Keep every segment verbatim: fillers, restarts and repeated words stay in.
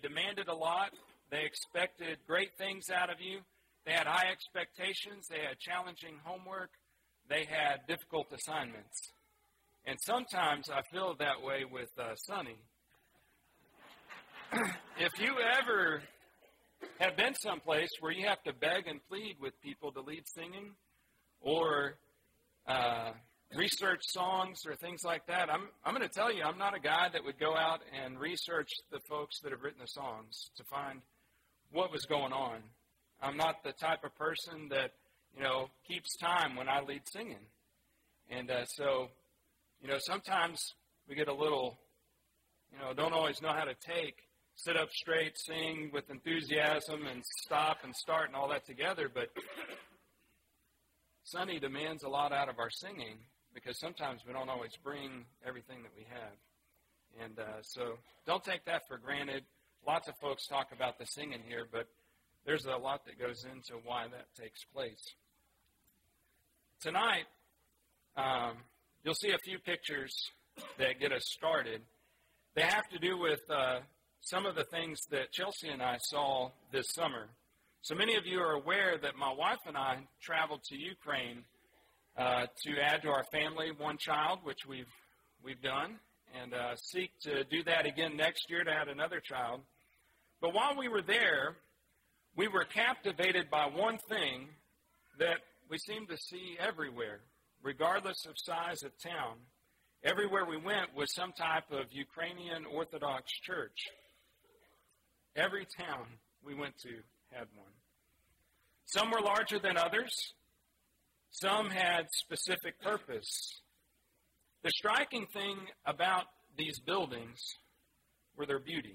demanded a lot. They expected great things out of you. They had high expectations. They had challenging homework. They had difficult assignments. And sometimes I feel that way with uh, Sonny. If you ever have been someplace where you have to beg and plead with people to lead singing or uh, research songs or things like that, I'm I'm going to tell you, I'm not a guy that would go out and research the folks that have written the songs to find what was going on. I'm not the type of person that, you know, keeps time when I lead singing. And uh, so, you know, sometimes we get a little, you know, don't always know how to take, sit up straight, sing with enthusiasm, and stop and start and all that together. But Sonny demands a lot out of our singing because sometimes we don't always bring everything that we have. And uh, so don't take that for granted. Lots of folks talk about the singing here, but there's a lot that goes into why that takes place. Tonight, um, you'll see a few pictures that get us started. They have to do with uh, some of the things that Chelsea and I saw this summer. So many of you are aware that my wife and I traveled to Ukraine uh, to add to our family one child, which we've we've done, and uh, seek to do that again next year to add another child. But while we were there, we were captivated by one thing that we seem to see everywhere, regardless of size of town. Everywhere we went was some type of Ukrainian Orthodox church. Every town we went to had one. Some were larger than others. Some had specific purpose. The striking thing about these buildings were their beauty.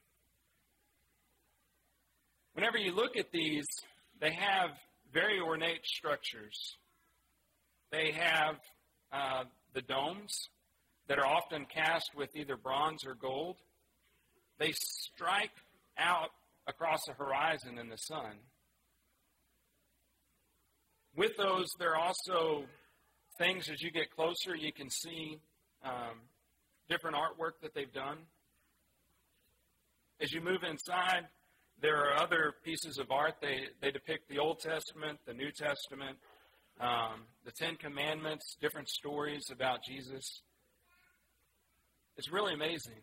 Whenever you look at these, they have very ornate structures. They have uh, the domes that are often cast with either bronze or gold. They strike out across the horizon in the sun. With those, there are also things as you get closer, you can see um, different artwork that they've done. As you move inside, there are other pieces of art. They, they depict the Old Testament, the New Testament, um, the Ten Commandments, different stories about Jesus. It's really amazing.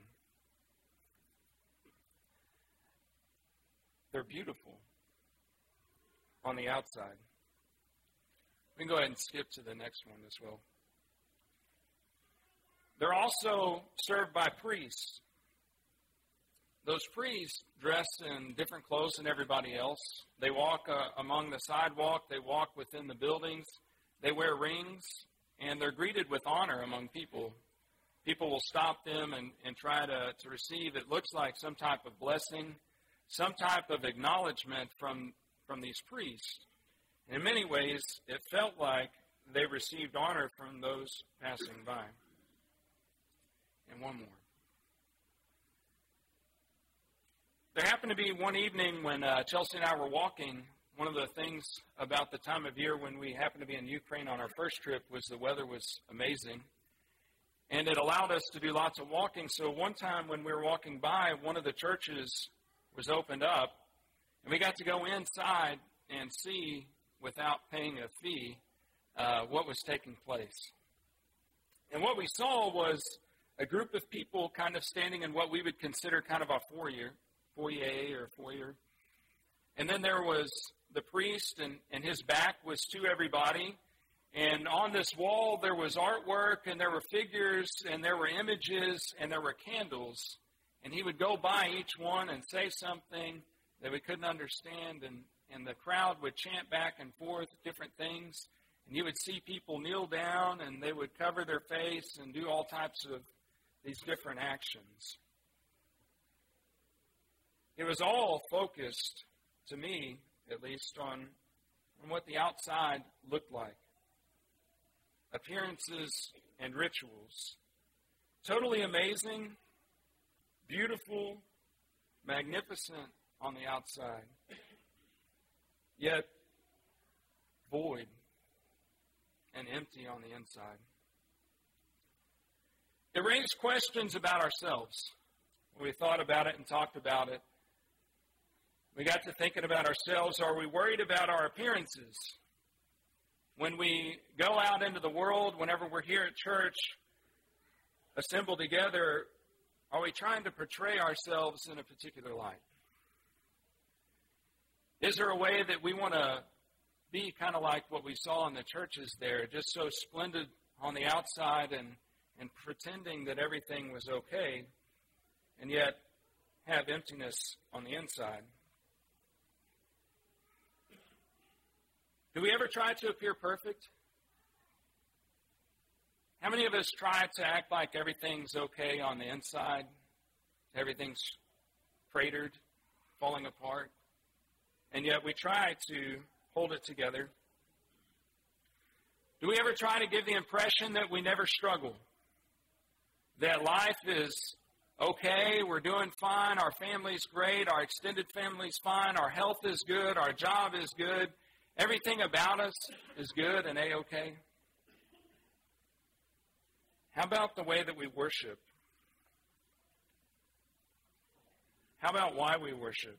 They're beautiful on the outside. We can go ahead and skip to the next one as well. They're also served by priests. Those priests dress in different clothes than everybody else. They walk uh, among the sidewalk. They walk within the buildings. They wear rings, and they're greeted with honor among people. People will stop them and, and try to, to receive, it looks like, some type of blessing, some type of acknowledgement from, from these priests. And in many ways, it felt like they received honor from those passing by. And one more. There happened to be one evening when uh, Chelsea and I were walking. One of the things about the time of year when we happened to be in Ukraine on our first trip was the weather was amazing. And it allowed us to do lots of walking. So one time when we were walking by, one of the churches was opened up. And we got to go inside and see, without paying a fee, uh, what was taking place. And what we saw was a group of people kind of standing in what we would consider kind of a foyer. foyer or foyer. And then there was the priest, and, and his back was to everybody. And on this wall there was artwork, and there were figures, and there were images, and there were candles. And he would go by each one and say something that we couldn't understand, and, and the crowd would chant back and forth different things. And you would see people kneel down, and they would cover their face and do all types of these different actions. It was all focused, to me at least, on, on what the outside looked like. Appearances and rituals. Totally amazing, beautiful, magnificent on the outside, yet void and empty on the inside. It raised questions about ourselves. when we thought about it and talked about it, we got to thinking about ourselves. Are we worried about our appearances? When we go out into the world, whenever we're here at church, assembled together, are we trying to portray ourselves in a particular light? Is there a way that we want to be kind of like what we saw in the churches there, just so splendid on the outside and, and pretending that everything was okay, and yet have emptiness on the inside? Do we ever try to appear perfect? How many of us try to act like everything's okay on the inside? Everything's cratered, falling apart, and yet we try to hold it together. Do we ever try to give the impression that we never struggle? That life is okay, we're doing fine, our family's great, our extended family's fine, our health is good, our job is good, everything about us is good and A-okay? How about the way that we worship? How about why we worship?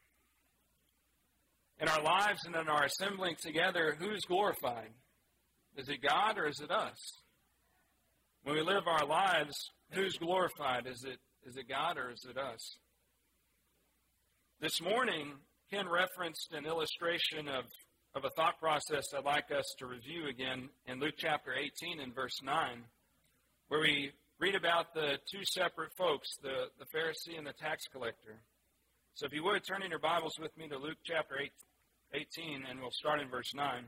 In our lives and in our assembling together, who's glorified? Is it God or is it us? When we live our lives, who's glorified? Is it is it God or is it us? This morning, Ken referenced an illustration of, of a thought process I'd like us to review again in Luke chapter eighteen and verse nine, where we read about the two separate folks, the, the Pharisee and the tax collector. So if you would, turn in your Bibles with me to Luke chapter eighteen, and we'll start in verse nine.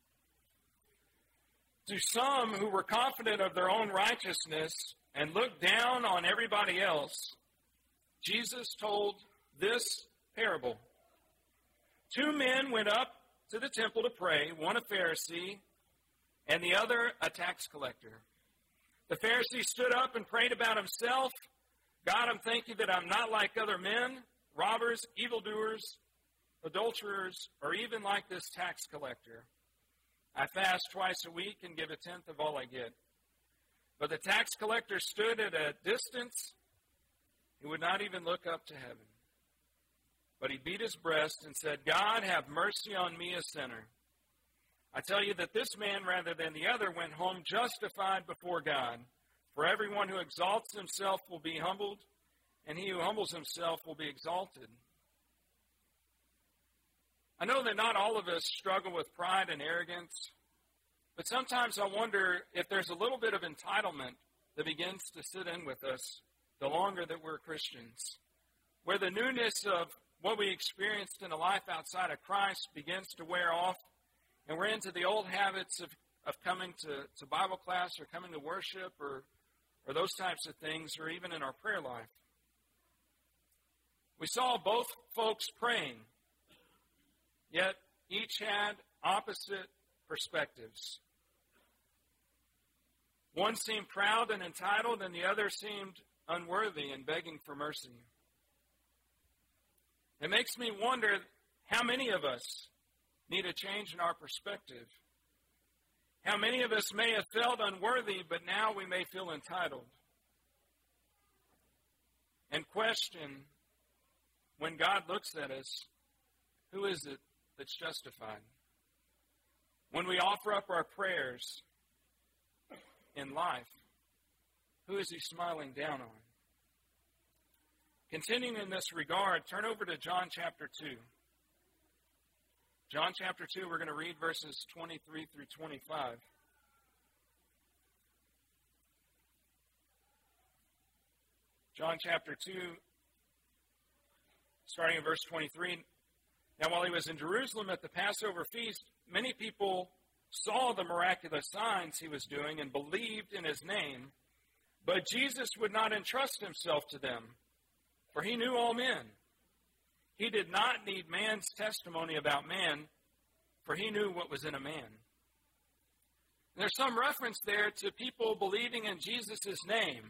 To some who were confident of their own righteousness and looked down on everybody else, Jesus told this parable. Two men went up to the temple to pray, one a Pharisee and the other a tax collector. The Pharisee stood up and prayed about himself. God, I'm thanking you that I'm not like other men, robbers, evildoers, adulterers, or even like this tax collector. I fast twice a week and give a tenth of all I get. But the tax collector stood at a distance. He would not even look up to heaven. But he beat his breast and said, God, have mercy on me, a sinner. I tell you that this man, rather than the other, went home justified before God. For everyone who exalts himself will be humbled, and he who humbles himself will be exalted. I know that not all of us struggle with pride and arrogance, but sometimes I wonder if there's a little bit of entitlement that begins to sit in with us the longer that we're Christians, where the newness of what we experienced in a life outside of Christ begins to wear off, and we're into the old habits of, of coming to, to Bible class or coming to worship or, or those types of things, or even in our prayer life. We saw both folks praying, yet each had opposite perspectives. One seemed proud and entitled, and the other seemed unworthy and begging for mercy. It makes me wonder how many of us need a change in our perspective. How many of us may have felt unworthy, but now we may feel entitled. And question, when God looks at us, who is it that's justified? When we offer up our prayers in life, who is he smiling down on? Continuing in this regard, turn over to John chapter two. John chapter two, we're going to read verses twenty-three through twenty-five. John chapter two, starting in verse twenty-three. Now, while he was in Jerusalem at the Passover feast, many people saw the miraculous signs he was doing and believed in his name. But Jesus would not entrust himself to them, for he knew all men. He did not need man's testimony about man, for he knew what was in a man. And there's some reference there to people believing in Jesus' name.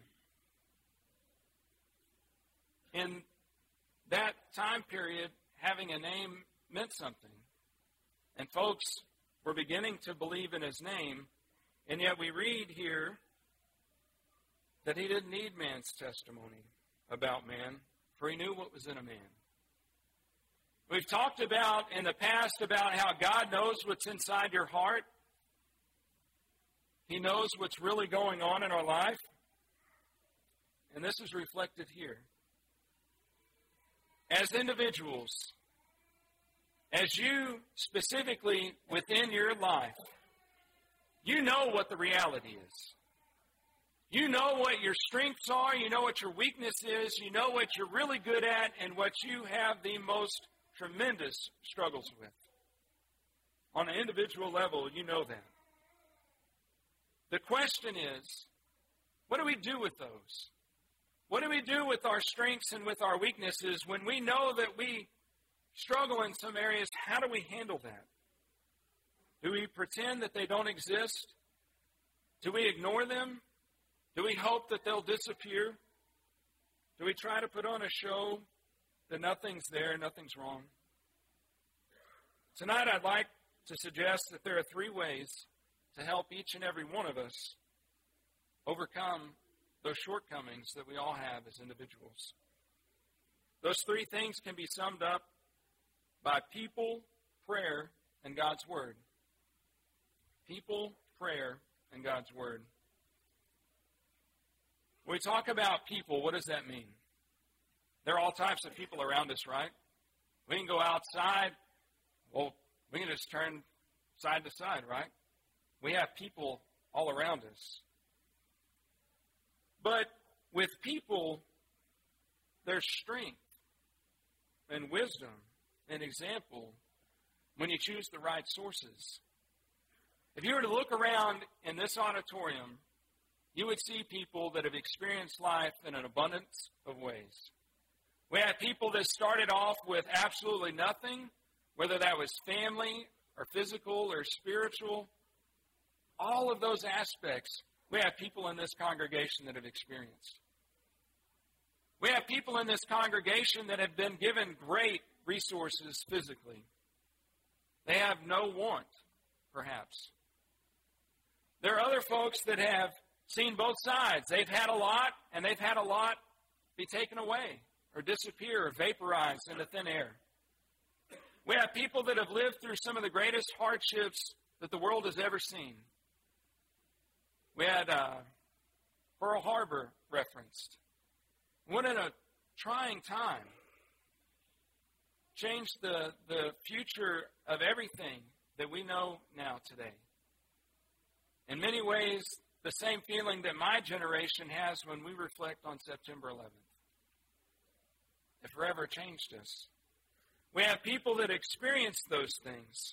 In that time period, having a name meant something. And folks were beginning to believe in his name, and yet we read here that he didn't need man's testimony. about man, for he knew what was in a man. We've talked about in the past about how God knows what's inside your heart. He knows what's really going on in our life. And this is reflected here. As individuals, as you specifically within your life, you know what the reality is. You know what your strengths are. You know what your weakness is. You know what you're really good at and what you have the most tremendous struggles with. On an individual level, you know that. The question is, what do we do with those? What do we do with our strengths and with our weaknesses when we know that we struggle in some areas? How do we handle that? Do we pretend that they don't exist? Do we ignore them? Do we hope that they'll disappear? Do we try to put on a show that nothing's there, nothing's wrong? Tonight I'd like to suggest that there are three ways to help each and every one of us overcome those shortcomings that we all have as individuals. Those three things can be summed up by people, prayer, and God's Word. People, prayer, and God's Word. When we talk about people, what does that mean? There are all types of people around us, right? We can go outside. Well, we can just turn side to side, right? We have people all around us. But with people, there's strength and wisdom and example when you choose the right sources. If you were to look around in this auditorium, you would see people that have experienced life in an abundance of ways. We had people that started off with absolutely nothing, whether that was family or physical or spiritual. All of those aspects, we have people in this congregation that have experienced. We have people in this congregation that have been given great resources physically. They have no want, perhaps. There are other folks that have seen both sides. They've had a lot, and they've had a lot be taken away or disappear or vaporize into thin air. We have people that have lived through some of the greatest hardships that the world has ever seen. We had uh, Pearl Harbor referenced. What in a trying time. Changed the, the future of everything that we know now today. In many ways, the same feeling that my generation has when we reflect on September eleventh. It forever changed us. We have people that experienced those things.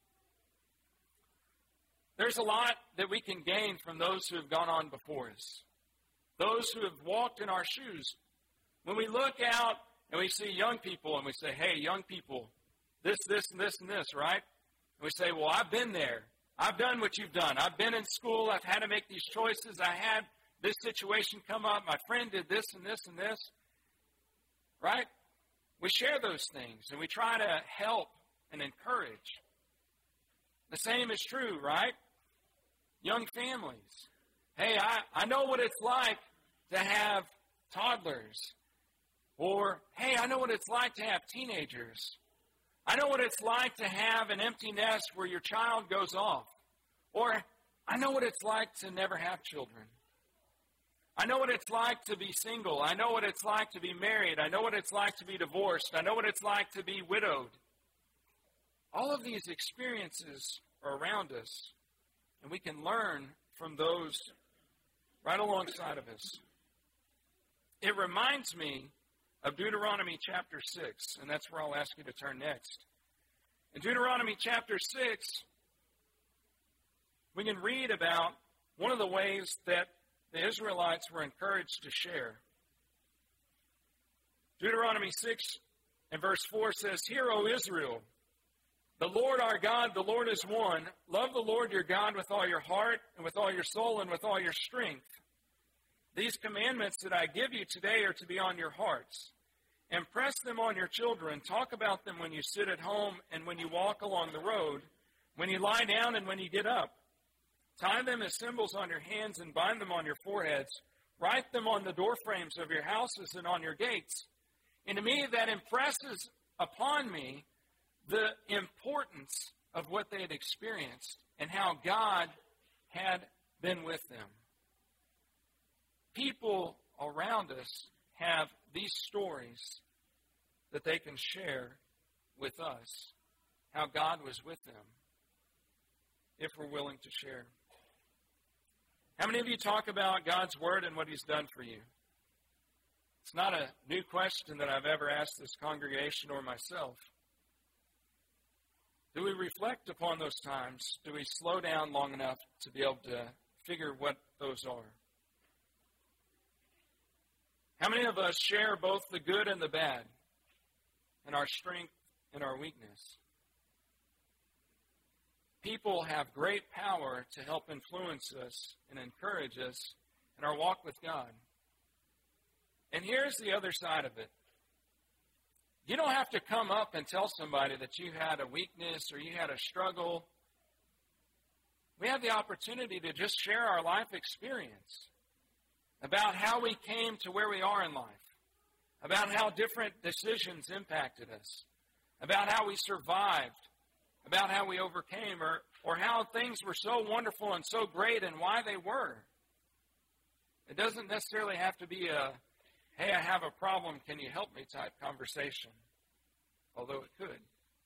There's a lot that we can gain from those who have gone on before us. Those who have walked in our shoes. When we look out and we see young people and we say, hey, young people, this, this, and this, and this, right? And we say, well, I've been there. I've done what you've done. I've been in school. I've had to make these choices. I had this situation come up. My friend did this and this and this. Right? We share those things and we try to help and encourage. The same is true, right? Young families. Hey, I, I know what it's like to have toddlers. Or, hey, I know what it's like to have teenagers. I know what it's like to have an empty nest where your child goes off. Or, I know what it's like to never have children. I know what it's like to be single. I know what it's like to be married. I know what it's like to be divorced. I know what it's like to be widowed. All of these experiences are around us, and we can learn from those right alongside of us. It reminds me of Deuteronomy chapter six, and that's where I'll ask you to turn next. In Deuteronomy chapter six, we can read about one of the ways that the Israelites were encouraged to share. Deuteronomy six and verse four says, Hear, O Israel, the Lord our God, the Lord is one. Love the Lord your God with all your heart and with all your soul and with all your strength. These commandments that I give you today are to be on your hearts. Impress them on your children. Talk about them when you sit at home and when you walk along the road, when you lie down and when you get up. Tie them as symbols on your hands and bind them on your foreheads. Write them on the door frames of your houses and on your gates. And to me, that impresses upon me the importance of what they had experienced and how God had been with them. People around us have these stories that they can share with us, how God was with them, if we're willing to share. How many of you talk about God's Word and what He's done for you? It's not a new question that I've ever asked this congregation or myself. Do we reflect upon those times? Do we slow down long enough to be able to figure what those are? How many of us share both the good and the bad, and our strength and our weakness? People have great power to help influence us and encourage us in our walk with God. And here's the other side of it. You don't have to come up and tell somebody that you had a weakness or you had a struggle. We have the opportunity to just share our life experience about how we came to where we are in life, about how different decisions impacted us, about how we survived, about how we overcame, or, or how things were so wonderful and so great and why they were. It doesn't necessarily have to be a, hey, I have a problem, can you help me type conversation, although it could.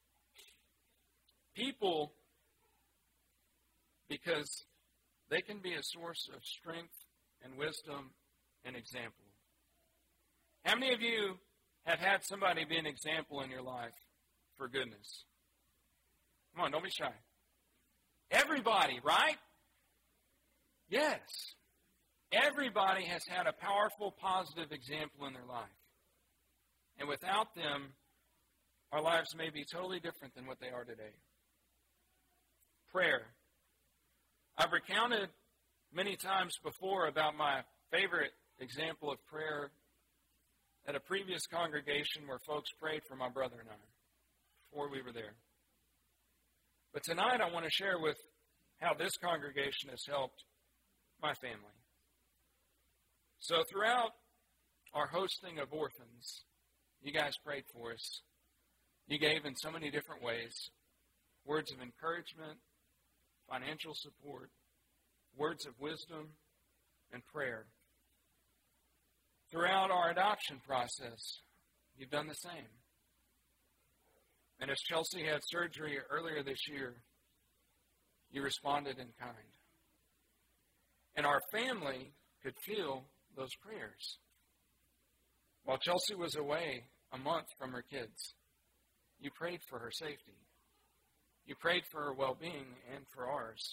People, because they can be a source of strength and wisdom and example. How many of you have had somebody be an example in your life for goodness? Come on, don't be shy. Everybody, right? Yes. Everybody has had a powerful, positive example in their life. And without them, our lives may be totally different than what they are today. Prayer. I've recounted many times before about my favorite example of prayer at a previous congregation where folks prayed for my brother and I before we were there. But tonight I want to share with how this congregation has helped my family. So throughout our hosting of orphans, you guys prayed for us. You gave in so many different ways. Words of encouragement, financial support, words of wisdom, and prayer. Throughout our adoption process, you've done the same. And as Chelsea had surgery earlier this year, you responded in kind. And our family could feel those prayers. While Chelsea was away a month from her kids, you prayed for her safety. You prayed for her well-being and for ours.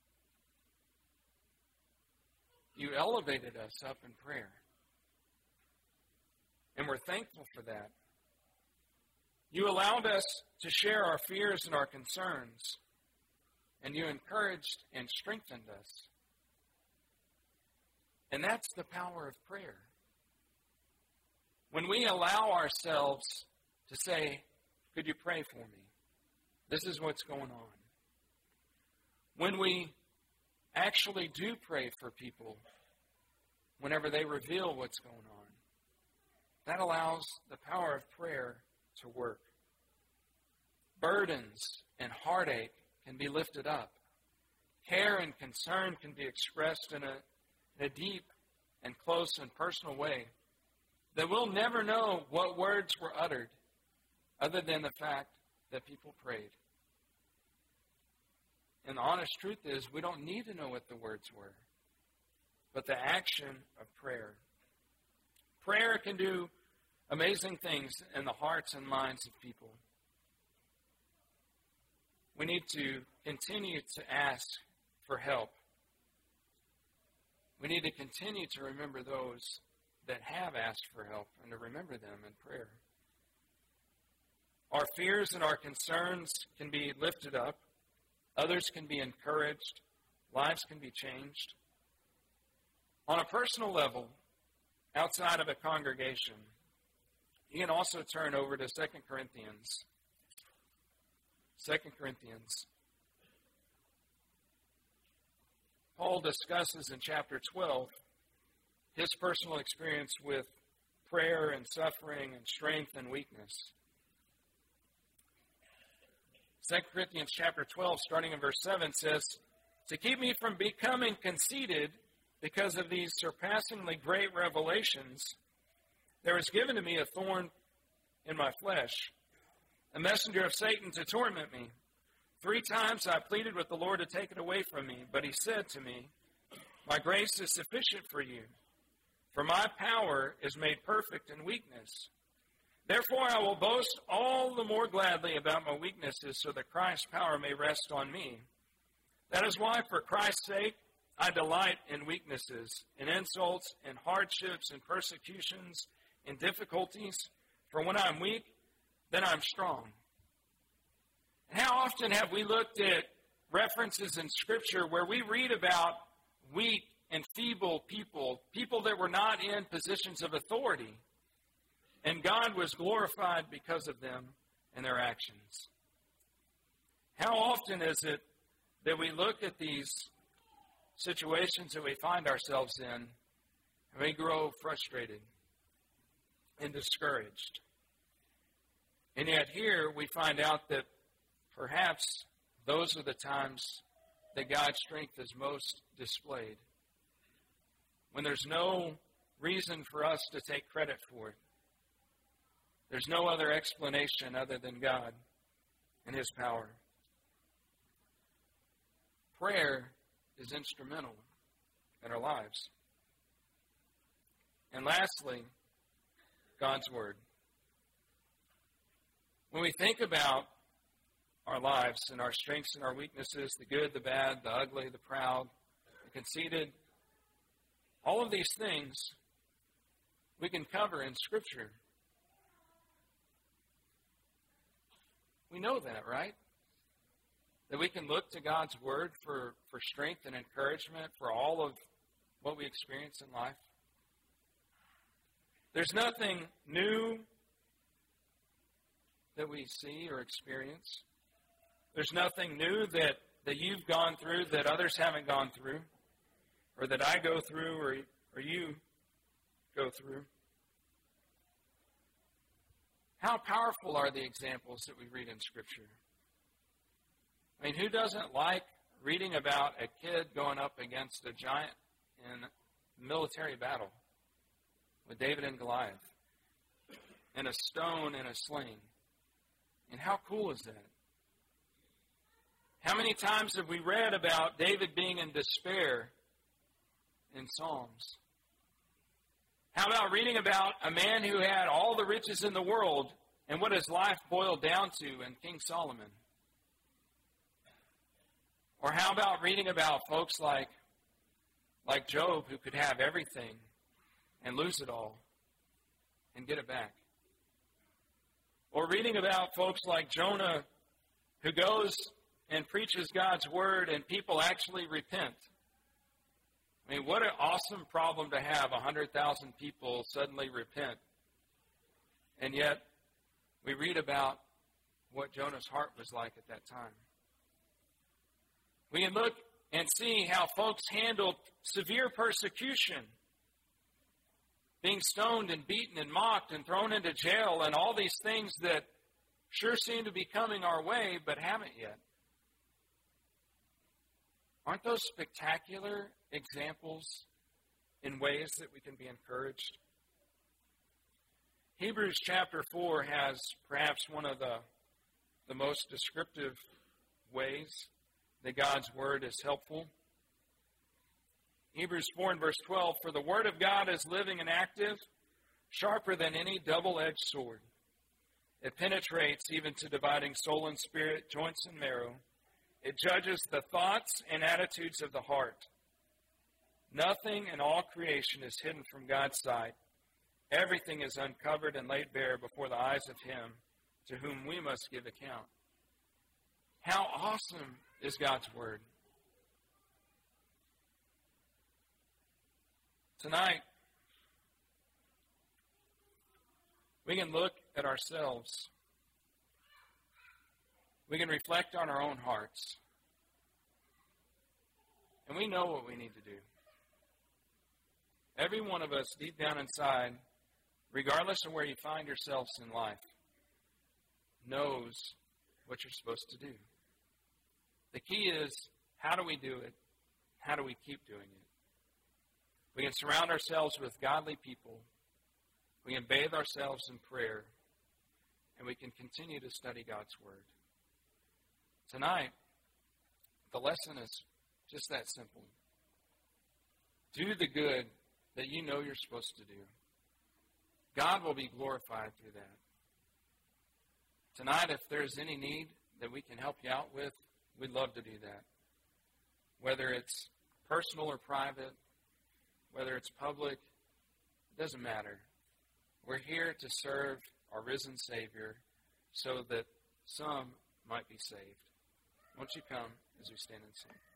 You elevated us up in prayer. And we're thankful for that. You allowed us to share our fears and our concerns, and you encouraged and strengthened us. And that's the power of prayer. When we allow ourselves to say, could you pray for me? This is what's going on. When we actually do pray for people, whenever they reveal what's going on, that allows the power of prayer to work. Burdens and heartache can be lifted up. Care and concern can be expressed in a, in a deep and close and personal way that we'll never know what words were uttered other than the fact that people prayed. And the honest truth is we don't need to know what the words were, but the action of prayer. Prayer can do amazing things in the hearts and minds of people. We need to continue to ask for help. We need to continue to remember those that have asked for help and to remember them in prayer. Our fears and our concerns can be lifted up. Others can be encouraged. Lives can be changed. On a personal level, outside of a congregation, you can also turn over to Second Corinthians. Second Corinthians. Paul discusses in chapter twelve his personal experience with prayer and suffering and strength and weakness. Second Corinthians chapter twelve, starting in verse seven, says, "To keep me from becoming conceited because of these surpassingly great revelations, there was given to me a thorn in my flesh, a messenger of Satan to torment me. Three times I pleaded with the Lord to take it away from me, but he said to me, 'My grace is sufficient for you, for my power is made perfect in weakness. Therefore I will boast all the more gladly about my weaknesses, so that Christ's power may rest on me. That is why, for Christ's sake, I delight in weaknesses, in insults, in hardships, in persecutions, in difficulties. For when I'm weak, then I'm strong.'" And how often have we looked at references in Scripture where we read about weak and feeble people, people that were not in positions of authority, and God was glorified because of them and their actions? How often is it that we look at these situations that we find ourselves in, and we grow frustrated and discouraged? And yet here we find out that perhaps those are the times that God's strength is most displayed, when there's no reason for us to take credit for it. There's no other explanation other than God and His power. Prayer is instrumental in our lives. And lastly, God's Word. When we think about our lives and our strengths and our weaknesses, the good, the bad, the ugly, the proud, the conceited, all of these things we can cover in Scripture. We know that, right? That we can look to God's Word for, for strength and encouragement for all of what we experience in life. There's nothing new that we see or experience. There's nothing new that, that you've gone through that others haven't gone through, or that I go through, or, or you go through. How powerful are the examples that we read in Scripture? I mean, who doesn't like reading about a kid going up against a giant in military battle with David and Goliath, and a stone and a sling? And how cool is that? How many times have we read about David being in despair in Psalms? How about reading about a man who had all the riches in the world and what his life boiled down to in King Solomon? Or how about reading about folks like, like Job, who could have everything and lose it all and get it back? Or reading about folks like Jonah, who goes and preaches God's Word and people actually repent. I mean, what an awesome problem to have, one hundred thousand people suddenly repent. And yet, we read about what Jonah's heart was like at that time. We can look and see how folks handled severe persecution, being stoned and beaten and mocked and thrown into jail, and all these things that sure seem to be coming our way but haven't yet. Aren't those spectacular examples in ways that we can be encouraged? Hebrews chapter four has perhaps one of the, the most descriptive ways that God's Word is helpful. Hebrews four and verse twelve, "For the Word of God is living and active, sharper than any double-edged sword. It penetrates even to dividing soul and spirit, joints and marrow. It judges the thoughts and attitudes of the heart. Nothing in all creation is hidden from God's sight. Everything is uncovered and laid bare before the eyes of Him to whom we must give account." How awesome is God's Word? Tonight, we can look at ourselves. We can reflect on our own hearts. And we know what we need to do. Every one of us, deep down inside, regardless of where you find yourselves in life, knows what you're supposed to do. The key is, how do we do it? How do we keep doing it? We can surround ourselves with godly people. We can bathe ourselves in prayer. And we can continue to study God's Word. Tonight, the lesson is just that simple. Do the good that you know you're supposed to do. God will be glorified through that. Tonight, if there's any need that we can help you out with, we'd love to do that. Whether it's personal or private, whether it's public, it doesn't matter. We're here to serve our risen Savior so that some might be saved. Won't you come as we stand and sing?